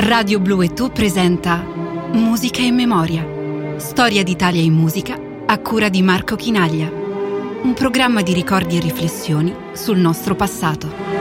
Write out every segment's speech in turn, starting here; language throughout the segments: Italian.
Radio Blu e Tu presenta Musica in Memoria. Storia d'Italia in musica a cura di Marco Chinaglia. Un programma di ricordi e riflessioni sul nostro passato.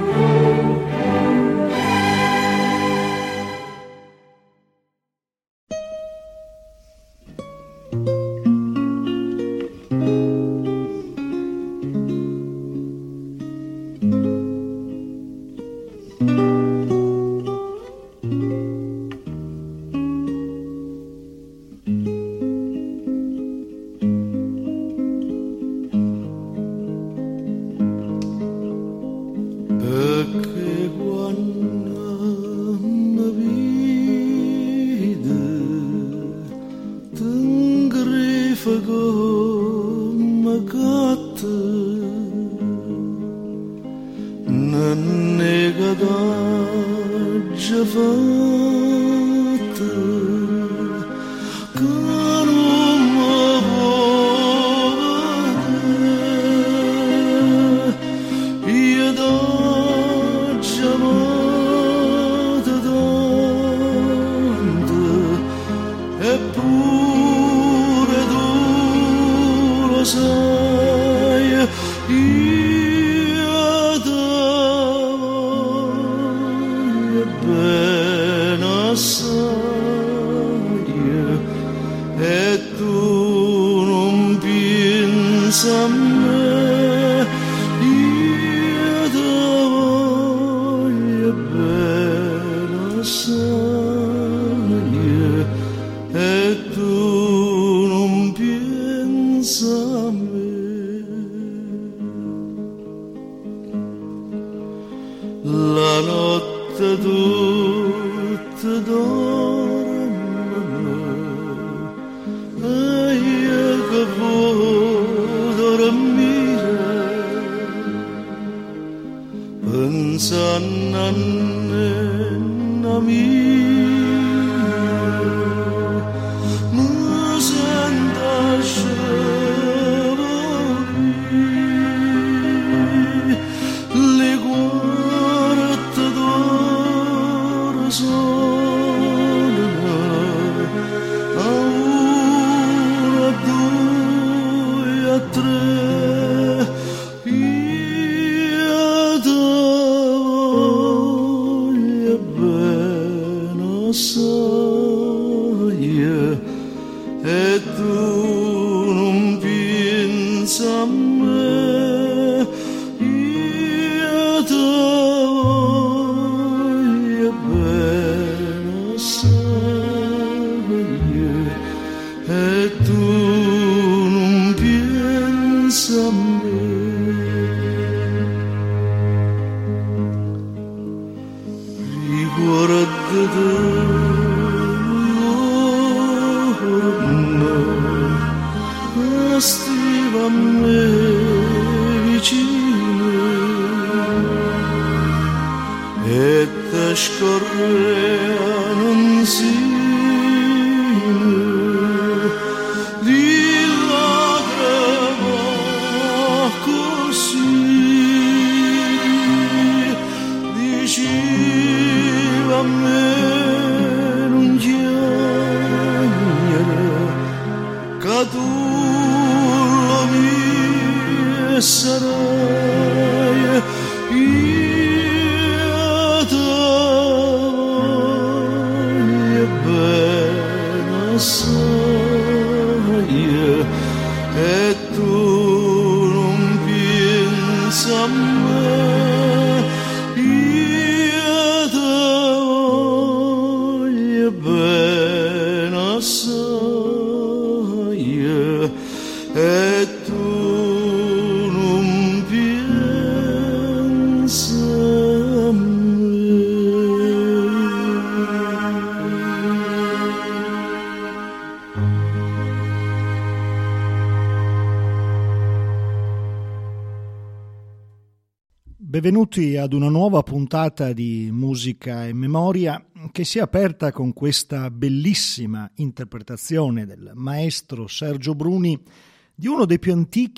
Benvenuti ad una nuova puntata di Musica e Memoria che si è aperta con questa bellissima interpretazione del maestro Sergio Bruni di uno dei più antichi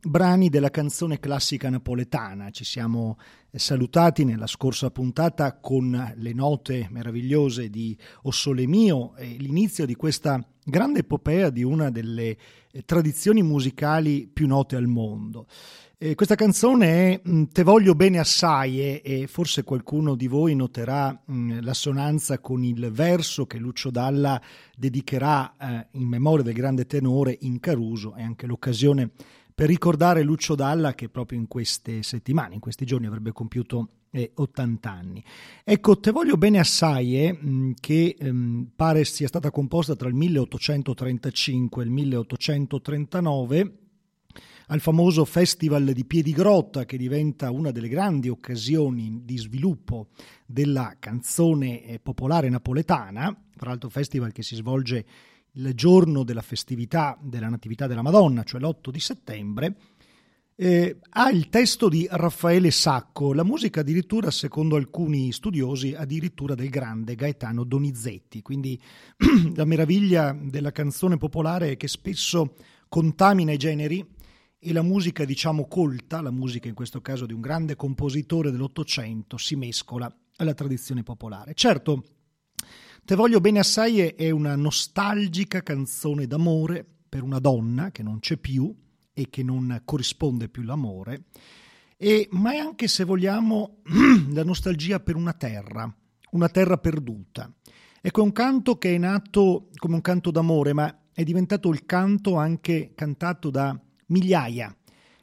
brani della canzone classica napoletana. Ci siamo salutati nella scorsa puntata con le note meravigliose di O Sole Mio e l'inizio di questa grande epopea di una delle tradizioni musicali più note al mondo. Questa canzone è Te voglio bene assai e forse qualcuno di voi noterà l'assonanza con il verso che Lucio Dalla dedicherà in memoria del grande tenore in Caruso. È anche l'occasione per ricordare Lucio Dalla, che proprio in queste settimane, in questi giorni avrebbe compiuto 80 anni. Ecco, Te voglio bene assai, che pare sia stata composta tra il 1835 e il 1839 al famoso Festival di Piedigrotta, che diventa una delle grandi occasioni di sviluppo della canzone popolare napoletana, tra l'altro festival che si svolge il giorno della festività della Natività della Madonna, cioè l'8 di settembre, ha il testo di Raffaele Sacco, la musica addirittura, secondo alcuni studiosi, addirittura del grande Gaetano Donizetti. Quindi la meraviglia della canzone popolare è che spesso contamina i generi e la musica, diciamo, colta, la musica in questo caso di un grande compositore dell'Ottocento, si mescola alla tradizione popolare. Certo, Te voglio bene assai è una nostalgica canzone d'amore per una donna che non c'è più e che non corrisponde più all'amore, ma è anche, se vogliamo, la nostalgia per una terra perduta. Ecco, è un canto che è nato come un canto d'amore, ma è diventato il canto anche cantato da migliaia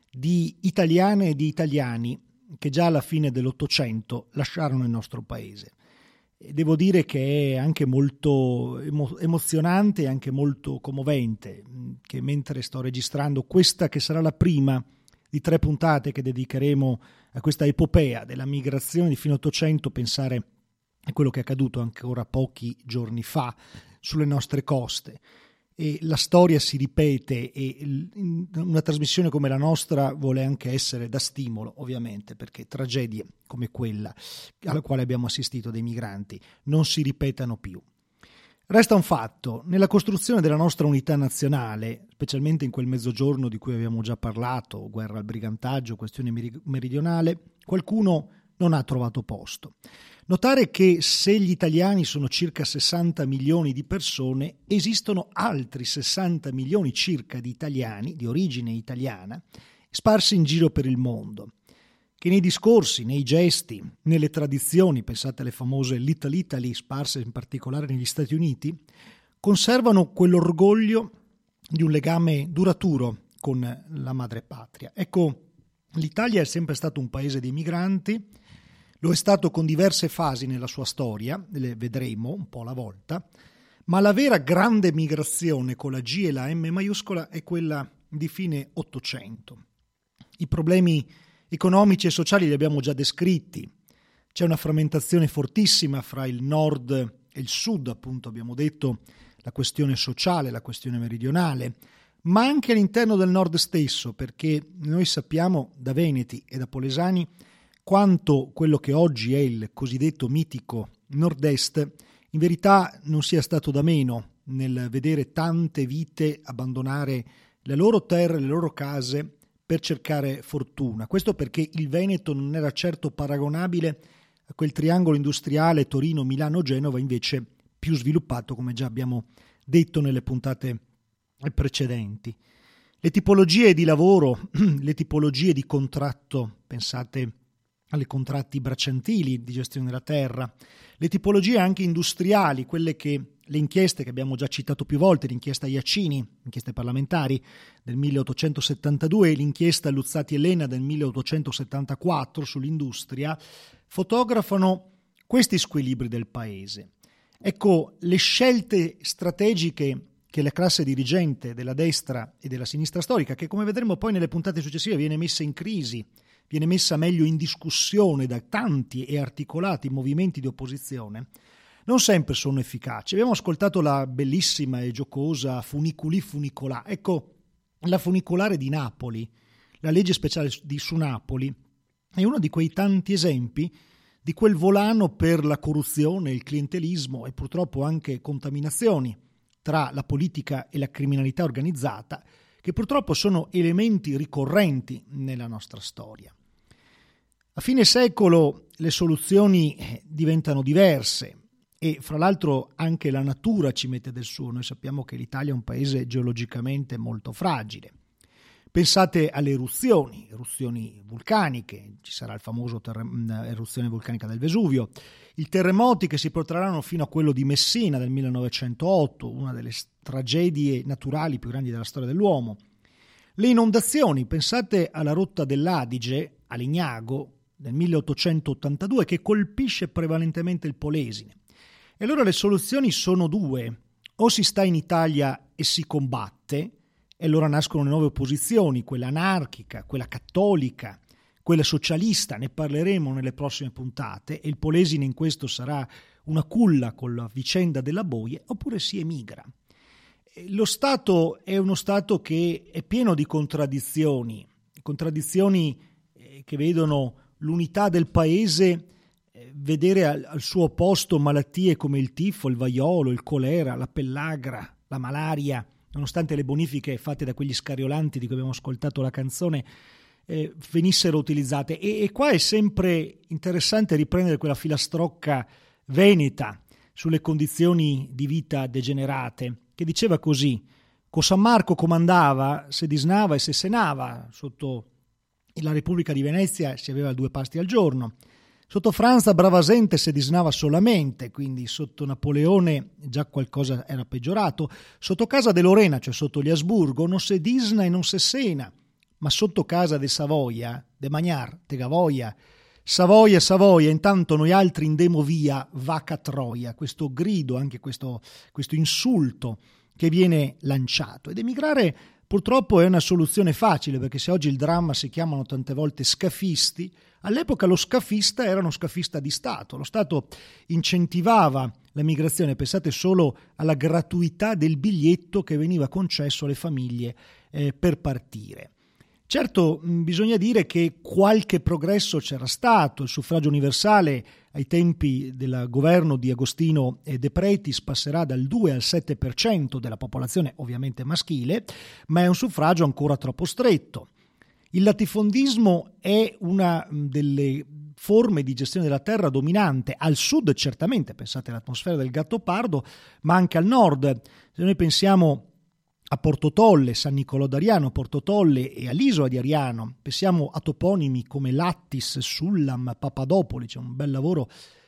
di italiane e di italiani che già alla fine dell'Ottocento lasciarono il nostro paese. E devo dire che è anche molto emozionante e anche molto commovente che mentre sto registrando questa, che sarà la prima di 3 puntate che dedicheremo a questa epopea della migrazione di fine Ottocento, pensare a quello che è accaduto ancora pochi giorni fa sulle nostre coste. E la storia si ripete e una trasmissione come la nostra vuole anche essere da stimolo, ovviamente, perché tragedie come quella alla quale abbiamo assistito dei migranti non si ripetano più. Resta un fatto: nella costruzione della nostra unità nazionale, specialmente in quel mezzogiorno di cui abbiamo già parlato, guerra al brigantaggio, questione meridionale, qualcuno non ha trovato posto. Notare che se gli italiani sono circa 60 milioni di persone, esistono altri 60 milioni circa di italiani, di origine italiana, sparsi in giro per il mondo, che nei discorsi, nei gesti, nelle tradizioni, pensate alle famose Little Italy sparse in particolare negli Stati Uniti, conservano quell'orgoglio di un legame duraturo con la madrepatria. Ecco, l'Italia è sempre stato un paese dei migranti. Lo è stato con diverse fasi nella sua storia, le vedremo un po' alla volta, ma la vera grande migrazione con la G e la M maiuscola è quella di fine Ottocento. I problemi economici e sociali li abbiamo già descritti. C'è una frammentazione fortissima fra il nord e il sud, appunto abbiamo detto, la questione sociale, la questione meridionale, ma anche all'interno del nord stesso, perché noi sappiamo da veneti e da polesani quanto quello che oggi è il cosiddetto mitico nord-est in verità non sia stato da meno nel vedere tante vite abbandonare le loro terre, le loro case per cercare fortuna. Questo perché il Veneto non era certo paragonabile a quel triangolo industriale Torino, Milano, Genova, invece più sviluppato, come già abbiamo detto nelle puntate precedenti. Le tipologie di lavoro, le tipologie di contratto, pensate alle contratti bracciantili di gestione della terra, le tipologie anche industriali, le inchieste che abbiamo già citato più volte, l'inchiesta Iacini, inchieste parlamentari del 1872 e l'inchiesta Luzzati e Lena del 1874 sull'industria, fotografano questi squilibri del paese. Ecco, le scelte strategiche che la classe dirigente della destra e della sinistra storica, che come vedremo poi nelle puntate successive viene messa in crisi, viene messa meglio in discussione da tanti e articolati movimenti di opposizione, non sempre sono efficaci. Abbiamo ascoltato la bellissima e giocosa Funiculi Funicolà. Ecco, la funicolare di Napoli, la legge speciale su Napoli, è uno di quei tanti esempi di quel volano per la corruzione, il clientelismo e purtroppo anche contaminazioni tra la politica e la criminalità organizzata che purtroppo sono elementi ricorrenti nella nostra storia. A fine secolo le soluzioni diventano diverse e fra l'altro anche la natura ci mette del suo. Noi sappiamo che l'Italia è un paese geologicamente molto fragile. Pensate alle eruzioni vulcaniche, ci sarà il famoso eruzione vulcanica del Vesuvio, i terremoti che si protrarranno fino a quello di Messina del 1908, una delle tragedie naturali più grandi della storia dell'uomo. Le inondazioni, pensate alla rotta dell'Adige a Legnago del 1882 che colpisce prevalentemente il Polesine. E allora le soluzioni sono due: o si sta in Italia e si combatte, e allora nascono le nuove opposizioni, quella anarchica, quella cattolica, quella socialista, ne parleremo nelle prossime puntate, e il Polesine in questo sarà una culla con la vicenda della boie, oppure si emigra. Lo Stato è uno Stato che è pieno di contraddizioni che vedono l'unità del paese vedere al suo posto malattie come il tifo, il vaiolo, il colera, la pellagra, la malaria, nonostante le bonifiche fatte da quegli scariolanti di cui abbiamo ascoltato la canzone venissero utilizzate. E qua è sempre interessante riprendere quella filastrocca veneta sulle condizioni di vita degenerate, che diceva così: co San Marco comandava, se disnava e se senava. Sotto la Repubblica di Venezia si aveva 2 pasti al giorno. Sotto Franza bravasente se disnava solamente, quindi sotto Napoleone già qualcosa era peggiorato. Sotto casa de Lorena, cioè sotto gli Asburgo, non se disna e non se sena, ma sotto casa de Savoia, de Magnar, te Gavoia, Savoia, Savoia, intanto noi altri indemo via, vaca Troia. Questo grido, anche questo insulto che viene lanciato. Ed emigrare purtroppo è una soluzione facile, perché se oggi il dramma si chiamano tante volte scafisti, all'epoca lo scafista era uno scafista di Stato. Lo Stato incentivava la migrazione, pensate solo alla gratuità del biglietto che veniva concesso alle famiglie per partire. Certo, bisogna dire che qualche progresso c'era stato. Il suffragio universale ai tempi del governo di Agostino De Pretis passerà dal 2 al 7% della popolazione, ovviamente maschile, ma è un suffragio ancora troppo stretto. Il latifondismo è una delle forme di gestione della terra dominante, al sud certamente, pensate all'atmosfera del Gattopardo, ma anche al nord. Se noi pensiamo a Porto Tolle, San Nicolò d'Ariano, Porto Tolle e all'isola di Ariano, pensiamo a toponimi come Lattis, Sullam, Papadopoli, c'è un bel lavoro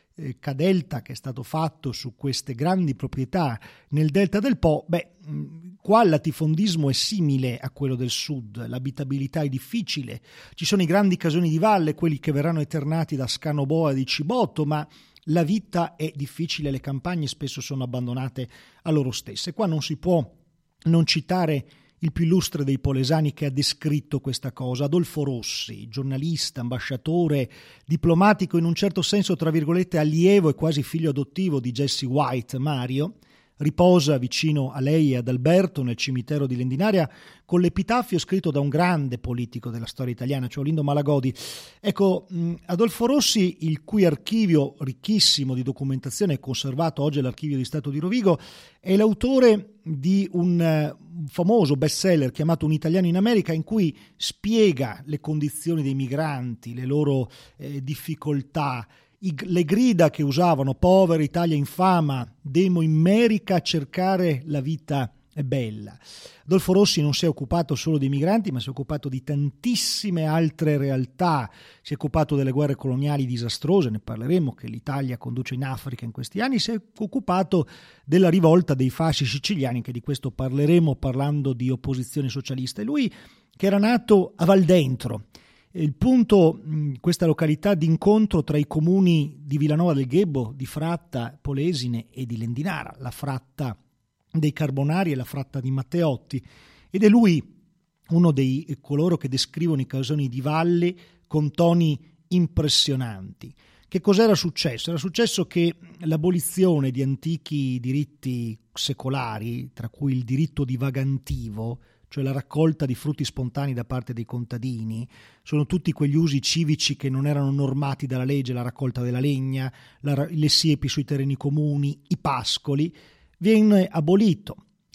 Cadelta che è stato fatto su queste grandi proprietà nel delta del Po. Qua il latifondismo è simile a quello del sud, l'abitabilità è difficile, ci sono i grandi casoni di valle, quelli che verranno eternati da Scanoboa e di Cibotto, ma la vita è difficile, le campagne spesso sono abbandonate a loro stesse. Qua non si può non citare il più illustre dei polesani che ha descritto questa cosa, Adolfo Rossi, giornalista, ambasciatore, diplomatico, in un certo senso, tra virgolette, allievo e quasi figlio adottivo di Jesse White, Mario. Riposa vicino a lei e ad Alberto nel cimitero di Lendinaria con l'epitaffio scritto da un grande politico della storia italiana, cioè Olindo Malagodi. Ecco, Adolfo Rossi, il cui archivio ricchissimo di documentazione è conservato oggi all'Archivio di Stato di Rovigo, è l'autore di un famoso bestseller chiamato Un italiano in America, in cui spiega le condizioni dei migranti, le loro difficoltà, le grida che usavano: povera Italia infama, demo in Merica a cercare la vita bella. Adolfo Rossi non si è occupato solo dei migranti, ma si è occupato di tantissime altre realtà. Si è occupato delle guerre coloniali disastrose, ne parleremo, che l'Italia conduce in Africa in questi anni. Si è occupato della rivolta dei fasci siciliani, che di questo parleremo parlando di opposizione socialista. E lui, che era nato a Valdentro, il punto, questa località di incontro tra i comuni di Villanova del Ghebbo, di Fratta, Polesine e di Lendinara, la fratta dei Carbonari e la fratta di Matteotti, ed è lui uno dei coloro che descrivono i casoni di valle con toni impressionanti. Che cos'era successo? Era successo che l'abolizione di antichi diritti secolari, tra cui il diritto divagantivo, cioè la raccolta di frutti spontanei da parte dei contadini, sono tutti quegli usi civici che non erano normati dalla legge, la raccolta della legna, le siepi sui terreni comuni, i pascoli, viene abolito.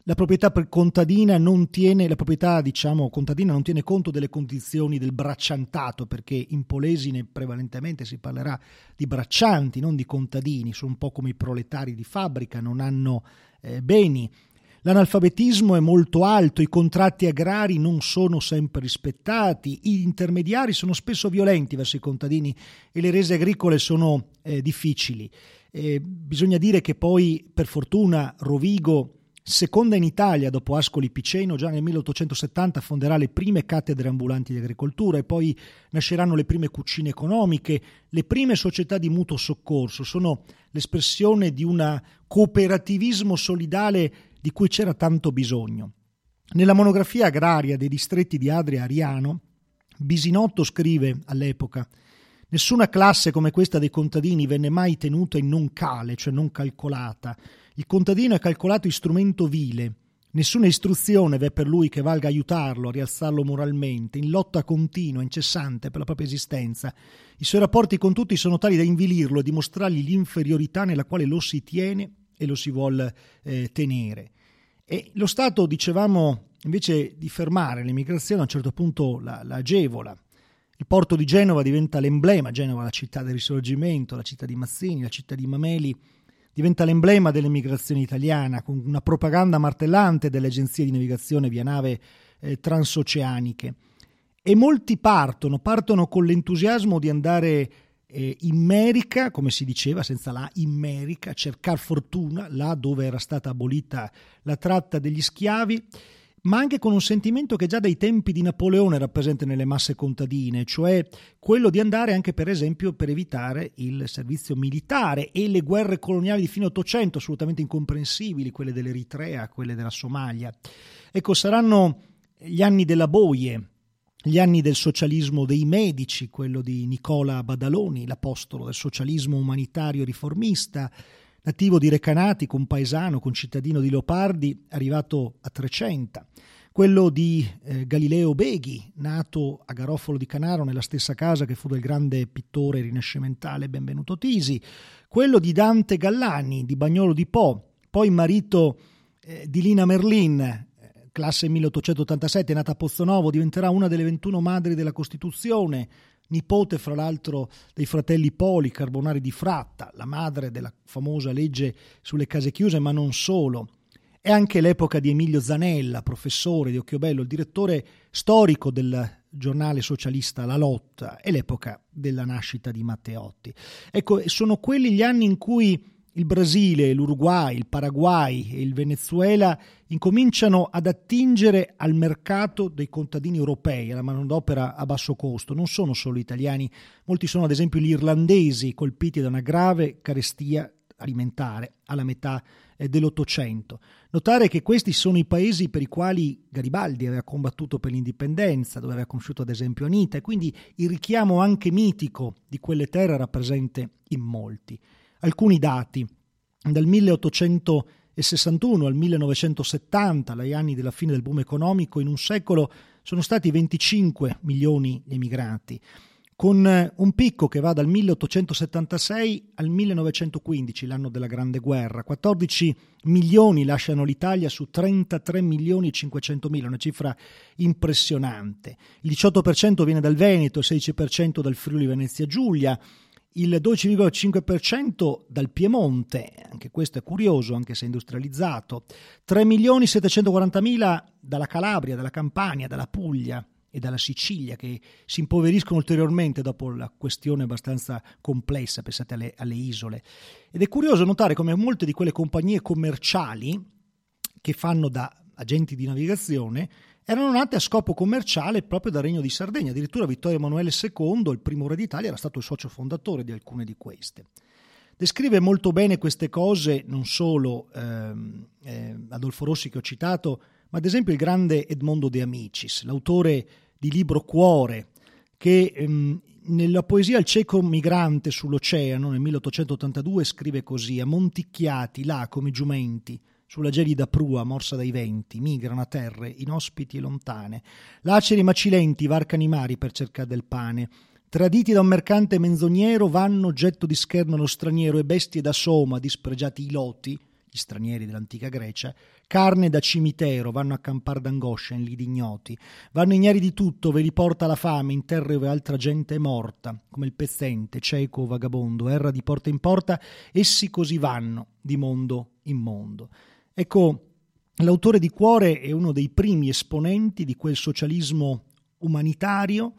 La proprietà contadina non tiene conto delle condizioni del bracciantato, perché in Polesine prevalentemente si parlerà di braccianti, non di contadini, sono un po' come i proletari di fabbrica, non hanno beni. L'analfabetismo è molto alto, i contratti agrari non sono sempre rispettati, gli intermediari sono spesso violenti verso i contadini e le rese agricole sono difficili. Bisogna dire che poi, per fortuna, Rovigo, seconda in Italia dopo Ascoli Piceno, già nel 1870 fonderà le prime cattedre ambulanti di agricoltura e poi nasceranno le prime cucine economiche, le prime società di mutuo soccorso. Sono l'espressione di un cooperativismo solidale di cui c'era tanto bisogno. Nella monografia agraria dei distretti di Adria e Ariano, Bisinotto scrive all'epoca: nessuna classe come questa dei contadini venne mai tenuta in non cale, cioè non calcolata. Il contadino è calcolato istrumento vile. Nessuna istruzione v'è per lui che valga aiutarlo a rialzarlo moralmente, in lotta continua, incessante per la propria esistenza. I suoi rapporti con tutti sono tali da invilirlo e dimostrargli l'inferiorità nella quale lo si tiene e lo si vuol tenere. E lo Stato, dicevamo, invece di fermare l'immigrazione, a un certo punto la agevola. Il porto di Genova diventa l'emblema, Genova la città del Risorgimento, la città di Mazzini, la città di Mameli, diventa l'emblema dell'emigrazione italiana, con una propaganda martellante delle agenzie di navigazione via nave transoceaniche. E molti partono con l'entusiasmo di andare in Merica, come si diceva, senza la in Merica, cercar fortuna, là dove era stata abolita la tratta degli schiavi, ma anche con un sentimento che già dai tempi di Napoleone era presente nelle masse contadine, cioè quello di andare anche, per esempio, per evitare il servizio militare e le guerre coloniali di fine Ottocento, assolutamente incomprensibili, quelle dell'Eritrea, quelle della Somalia. Ecco, saranno gli anni della boie, gli anni del socialismo dei medici, quello di Nicola Badaloni, l'apostolo del socialismo umanitario riformista, nativo di Recanati, compaesano, concittadino di Leopardi, arrivato a Trecenta. Quello di Galileo Beghi, nato a Garofalo di Canaro, nella stessa casa che fu del grande pittore rinascimentale Benvenuto Tisi. Quello di Dante Gallani, di Bagnolo di Po, poi marito di Lina Merlin, classe 1887, nata a Pozzonovo, diventerà una delle 21 madri della Costituzione, nipote fra l'altro dei fratelli Poli, Carbonari di Fratta, la madre della famosa legge sulle case chiuse, ma non solo. È anche l'epoca di Emilio Zanella, professore di Occhiobello, il direttore storico del giornale socialista La Lotta, è l'epoca della nascita di Matteotti. Ecco, sono quelli gli anni in cui il Brasile, l'Uruguay, il Paraguay e il Venezuela incominciano ad attingere al mercato dei contadini europei, alla manodopera a basso costo. Non sono solo italiani, molti sono ad esempio gli irlandesi, colpiti da una grave carestia alimentare alla metà dell'Ottocento. Notare che questi sono i paesi per i quali Garibaldi aveva combattuto per l'indipendenza, dove aveva conosciuto ad esempio Anita, e quindi il richiamo anche mitico di quelle terre era presente in molti. Alcuni dati: dal 1861 al 1970, agli anni della fine del boom economico, in un secolo sono stati 25 milioni gli emigrati, con un picco che va dal 1876 al 1915, l'anno della Grande Guerra. 14 milioni lasciano l'Italia su 33 milioni e 500 mila, una cifra impressionante. Il 18% viene dal Veneto, il 16% dal Friuli Venezia Giulia, il 12,5% dal Piemonte, anche questo è curioso, anche se industrializzato, 3.740.000 dalla Calabria, dalla Campania, dalla Puglia e dalla Sicilia, che si impoveriscono ulteriormente dopo la questione abbastanza complessa, pensate alle isole. Ed è curioso notare come molte di quelle compagnie commerciali che fanno da agenti di navigazione erano nate a scopo commerciale proprio dal Regno di Sardegna. Addirittura Vittorio Emanuele II, il primo re d'Italia, era stato il socio fondatore di alcune di queste. Descrive molto bene queste cose non solo Adolfo Rossi, che ho citato, ma ad esempio il grande Edmondo De Amicis, l'autore di Libro Cuore, che nella poesia Il cieco migrante sull'oceano nel 1882 scrive così: a monticchiati là come giumenti sulla gelida prua morsa dai venti, migrano a terre inospiti e lontane. Laceri macilenti varcano i mari per cercare del pane. Traditi da un mercante menzognero vanno oggetto di scherno allo straniero, e bestie da Soma, dispregiati i loti, gli stranieri dell'antica Grecia, carne da cimitero, vanno a campar d'angoscia in lidi ignoti, vanno ignari di tutto, ve li porta la fame, in terre dove altra gente è morta, come il pezzente, cieco o vagabondo, erra di porta in porta, essi così vanno, di mondo in mondo. Ecco, l'autore di Cuore è uno dei primi esponenti di quel socialismo umanitario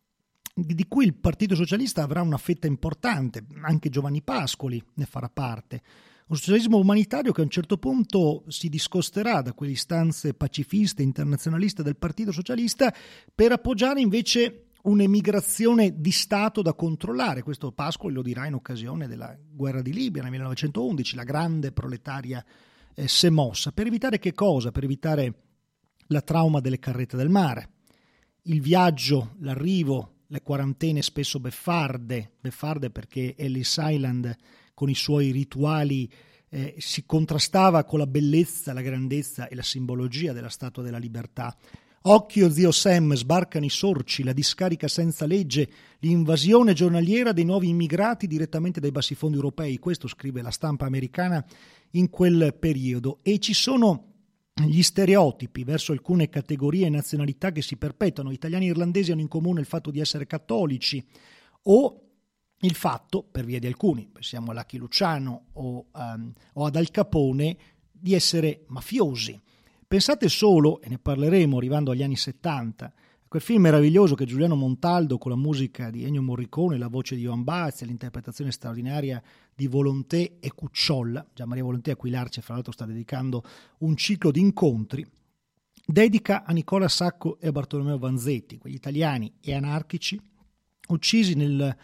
di cui il Partito Socialista avrà una fetta importante, anche Giovanni Pascoli ne farà parte. Un socialismo umanitario che a un certo punto si discosterà da quelle istanze pacifiste, internazionaliste del Partito Socialista per appoggiare invece un'emigrazione di Stato da controllare. Questo Pascoli lo dirà in occasione della guerra di Libia nel 1911, la grande proletaria si è mossa. Per evitare che cosa? Per evitare la trauma delle carrette del mare, il viaggio, l'arrivo, le quarantene spesso beffarde perché Ellis Island con i suoi rituali si contrastava con la bellezza, la grandezza e la simbologia della Statua della Libertà. Occhio zio Sam, sbarcano i sorci, la discarica senza legge, l'invasione giornaliera dei nuovi immigrati direttamente dai bassifondi europei. Questo scrive la stampa americana in quel periodo. E ci sono gli stereotipi verso alcune categorie e nazionalità che si perpetuano. Italiani e irlandesi hanno in comune il fatto di essere cattolici o il fatto, per via di alcuni, pensiamo a Lucky Luciano o ad Al Capone, di essere mafiosi. Pensate solo, e ne parleremo arrivando agli anni 70, a quel film meraviglioso che Giuliano Montaldo con la musica di Ennio Morricone, la voce di Ioan Baez e l'interpretazione straordinaria di Volonté e Cucciolla, Gian Maria Volonté a cui l'Arce fra l'altro sta dedicando un ciclo di incontri, dedica a Nicola Sacco e a Bartolomeo Vanzetti, quegli italiani e anarchici uccisi nel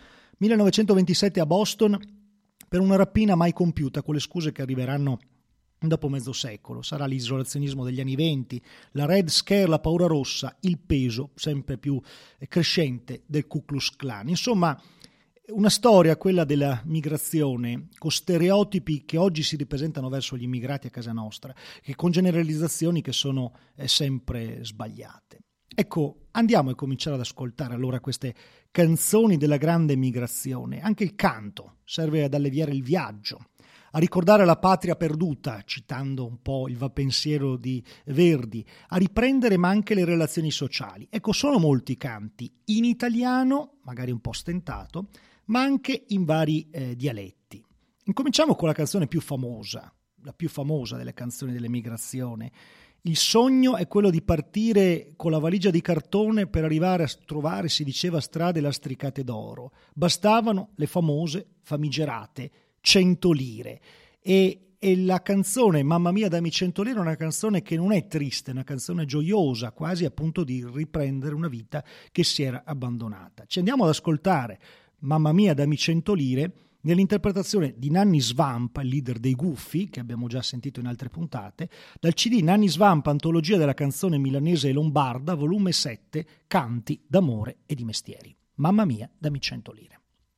1927 a Boston per una rapina mai compiuta, con le scuse che arriveranno dopo mezzo secolo. Sarà l'isolazionismo degli anni 20, la Red Scare, la paura rossa, il peso sempre più crescente del Ku Klux Klan. Insomma, una storia, quella della migrazione, con stereotipi che oggi si ripresentano verso gli immigrati a casa nostra, che con generalizzazioni che sono sempre sbagliate. Ecco, andiamo a cominciare ad ascoltare allora queste canzoni della grande migrazione. Anche il canto serve ad alleviare il viaggio, a ricordare la patria perduta, citando un po' il vapensiero di Verdi, a riprendere ma anche le relazioni sociali. Ecco, sono molti canti, in italiano, magari un po' stentato, ma anche in vari dialetti. Incominciamo con la canzone più famosa, la più famosa delle canzoni dell'emigrazione. Il sogno è quello di partire con la valigia di cartone per arrivare a trovare, si diceva, strade lastricate d'oro. Bastavano le famose, famigerate 100 lire. E la canzone Mamma mia dammi 100 lire è una canzone che non è triste, è una canzone gioiosa, quasi appunto di riprendere una vita che si era abbandonata. Ci andiamo ad ascoltare Mamma mia dammi 100 lire nell'interpretazione di Nanni Svampa, il leader dei Guffi, che abbiamo già sentito in altre puntate, dal CD Nanni Svampa, antologia della canzone milanese e lombarda, volume 7, Canti d'amore e di mestieri. Mamma mia dammi 100 lire.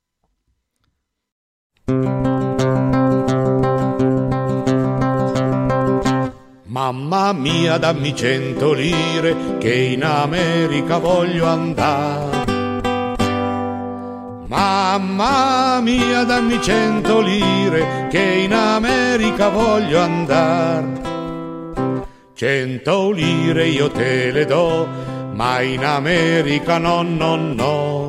Mamma mia dammi 100 lire che in America voglio andare. Mamma mia dammi 100 lire che in America voglio andare. 100 lire io te le do, ma in America no.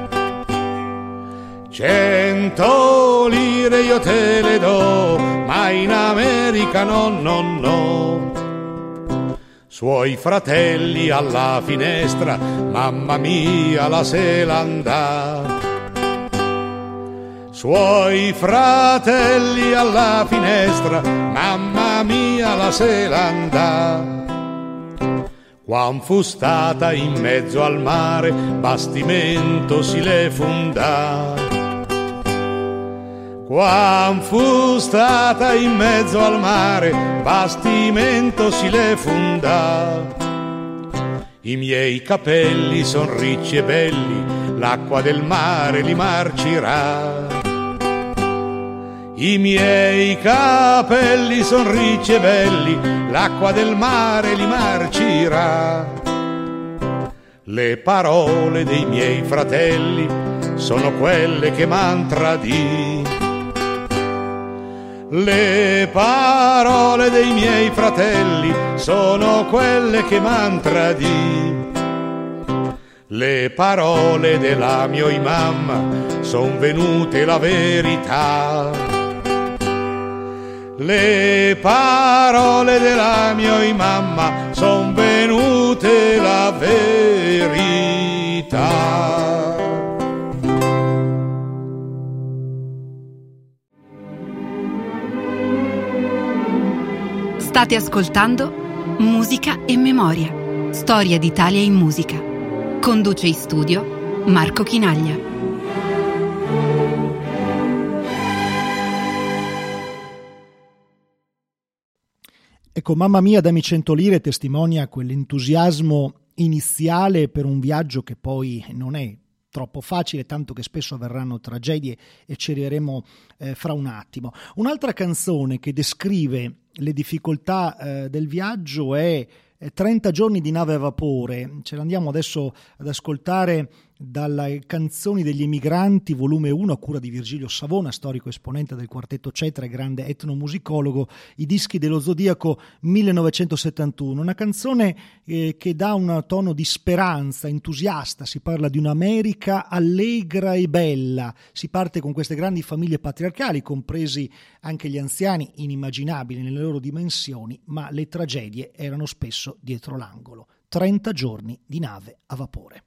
100 lire io te le do, ma in America no. Suoi fratelli alla finestra, mamma mia la se l'andà. Suoi fratelli alla finestra, mamma mia la se l'andà. Quan fu stata in mezzo al mare, bastimento si le fundà. Quan fu stata in mezzo al mare, bastimento si le fundà. I miei capelli son ricci e belli, l'acqua del mare li marcirà. I miei capelli son ricci e belli, l'acqua del mare li marcirà. Le parole dei miei fratelli sono quelle che m'han tradito. Le parole dei miei fratelli sono quelle che m'han tradì. Le parole della mia mamma son venute la verità. Le parole della mia mamma son venute la verità. State ascoltando Musica e Memoria, storia d'Italia in musica. Conduce in studio Marco Chinaglia. Ecco, Mamma mia dammi 100 lire testimonia quell'entusiasmo iniziale per un viaggio che poi non è troppo facile, tanto che spesso avverranno tragedie e ci arriveremo fra un attimo. Un'altra canzone che descrive le difficoltà del viaggio è 30 giorni di nave a vapore. Ce l'andiamo adesso ad ascoltare dalle Canzoni degli emigranti, volume 1, a cura di Virgilio Savona, storico esponente del quartetto Cetra e grande etnomusicologo, i dischi dello Zodiaco 1971. Una canzone che dà un tono di speranza, entusiasta. Si parla di un'America allegra e bella. Si parte con queste grandi famiglie patriarcali, compresi anche gli anziani, inimmaginabili nelle loro dimensioni, ma le tragedie erano spesso dietro l'angolo. 30 giorni di nave a vapore.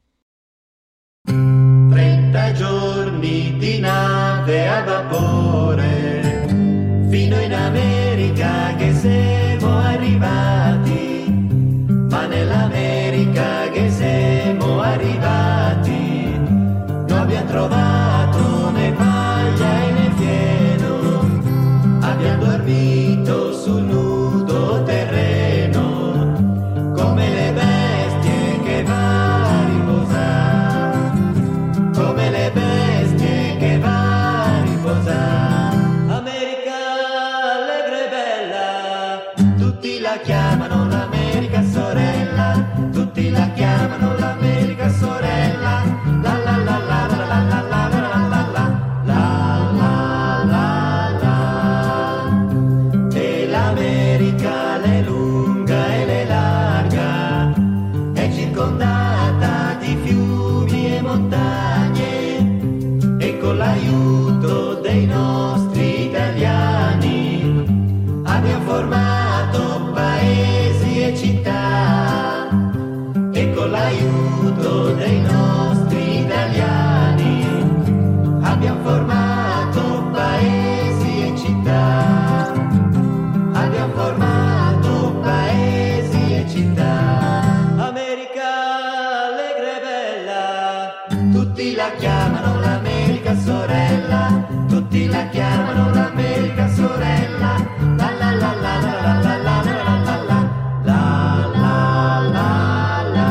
30 giorni di nave a vapore, fino in America che siamo arrivati, ma nell'America che siamo arrivati non abbiamo trovato né paglia né fieno, abbiamo dormito sul nudo terreno come le bestie che va a riposare, come le bestie che va a riposare. America allegra e bella, tutti la chiamano l'America sorella, tutti la chiamano l'America sorella, la la la la la la la la la la la la la. E l'America l'è lunga e l'è larga, è circondata di fiumi e montagne, e con l'aiuto dei nostri italiani abbiamo formato paesi e città, e con l'aiuto dei nostri italiani abbiamo formato paesi e città, abbiamo formato paesi e città. America allegra e bella, tutti la chiamano l'America sorella, tutti la chiamano l'America sorella, la la la la la la la la la la la la la.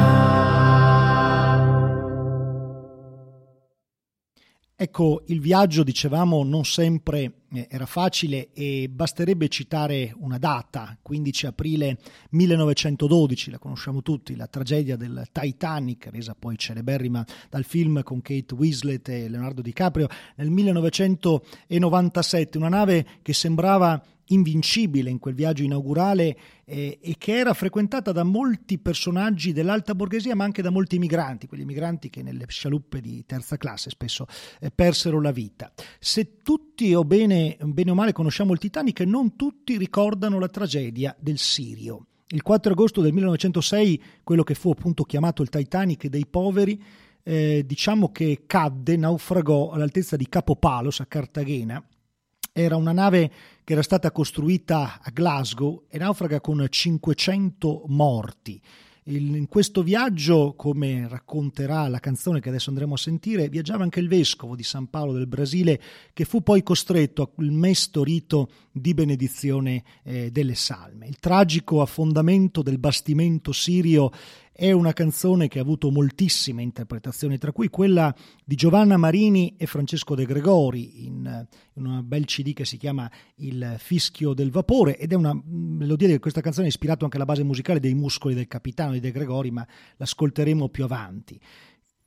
Ecco, il viaggio, dicevamo, non sempre era facile e basterebbe citare una data, 15 aprile 1912, la conosciamo tutti, la tragedia del Titanic, resa poi celeberrima dal film con Kate Winslet e Leonardo DiCaprio nel 1997, una nave che sembrava invincibile in quel viaggio inaugurale e che era frequentata da molti personaggi dell'alta borghesia, ma anche da molti migranti, quegli migranti che nelle scialuppe di terza classe spesso persero la vita. Se tutti o bene o male conosciamo il Titanic, non tutti ricordano la tragedia del Sirio. Il 4 agosto del 1906, quello che fu appunto chiamato il Titanic dei poveri, diciamo che cadde, naufragò all'altezza di Capo Palos a Cartagena. Era una nave che era stata costruita a Glasgow e naufraga con 500 morti. In questo viaggio, come racconterà la canzone che adesso andremo a sentire, viaggiava anche il vescovo di San Paolo del Brasile, che fu poi costretto al mesto rito di benedizione delle salme. Il tragico affondamento del bastimento sirio è una canzone che ha avuto moltissime interpretazioni, tra cui quella di Giovanna Marini e Francesco De Gregori in una bel CD che si chiama Il fischio del vapore, ed è una melodia di questa canzone ha ispirato anche la base musicale dei Muscoli del Capitano di De Gregori, ma l'ascolteremo più avanti.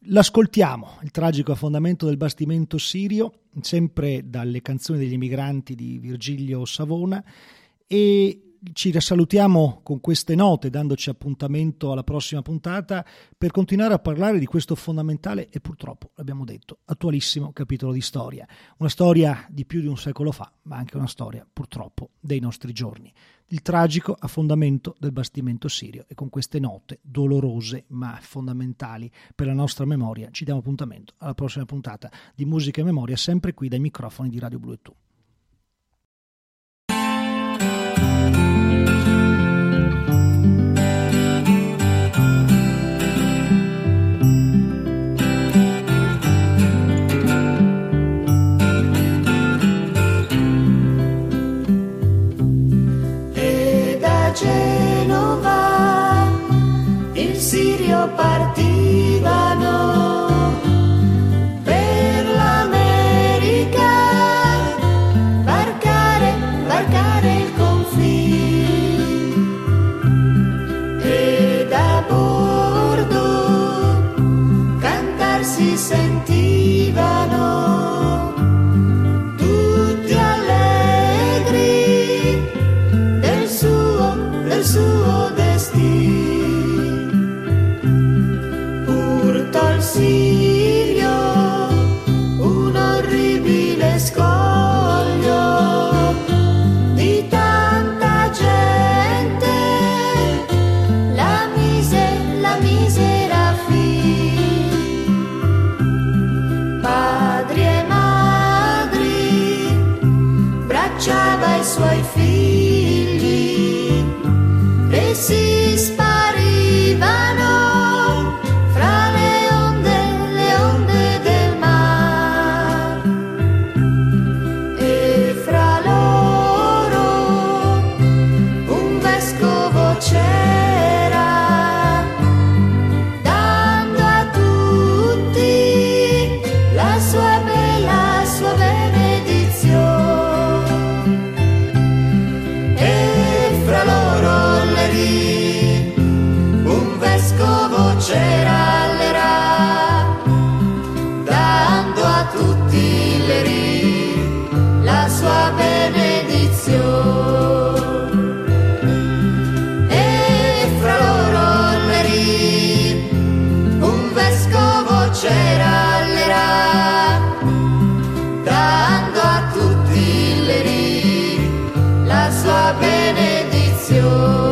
L'ascoltiamo, il tragico affondamento del bastimento sirio, sempre dalle canzoni degli emigranti di Virgilio Savona, e ci salutiamo con queste note, dandoci appuntamento alla prossima puntata per continuare a parlare di questo fondamentale e purtroppo, l'abbiamo detto, attualissimo capitolo di storia. Una storia di più di un secolo fa, ma anche una storia purtroppo dei nostri giorni. Il tragico affondamento del bastimento sirio, e con queste note dolorose ma fondamentali per la nostra memoria ci diamo appuntamento alla prossima puntata di Musica e Memoria, sempre qui dai microfoni di Radio Blu e Tu. Genova, il Sirio partivano per l'America, varcare il confine, e da bordo cantar si sentivano tutti allegri del suo destino. Urtò il Sirio un orribile scoglio di tanta gente, la misera fin. Padri e madri bracciava i suoi figli e si sparivano fra le onde del mar, e fra loro un vescovo c'era, dando a tutti la sua benedizione, e fra loro un vescovo c'era, dando a tutti la sua benedizione, e fra loro un vescovo c'era, dando a tutti la sua benedizione.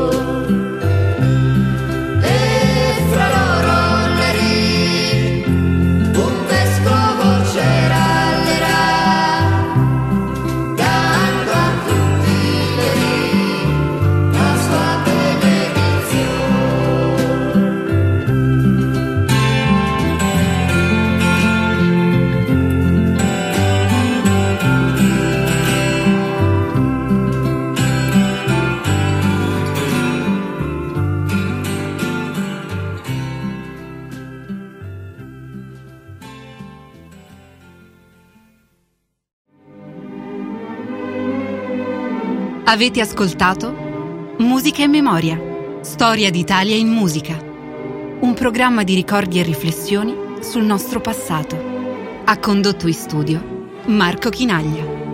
Avete ascoltato Musica e Memoria, storia d'Italia in musica. Un programma di ricordi e riflessioni sul nostro passato. Ha condotto in studio Marco Chinaglia.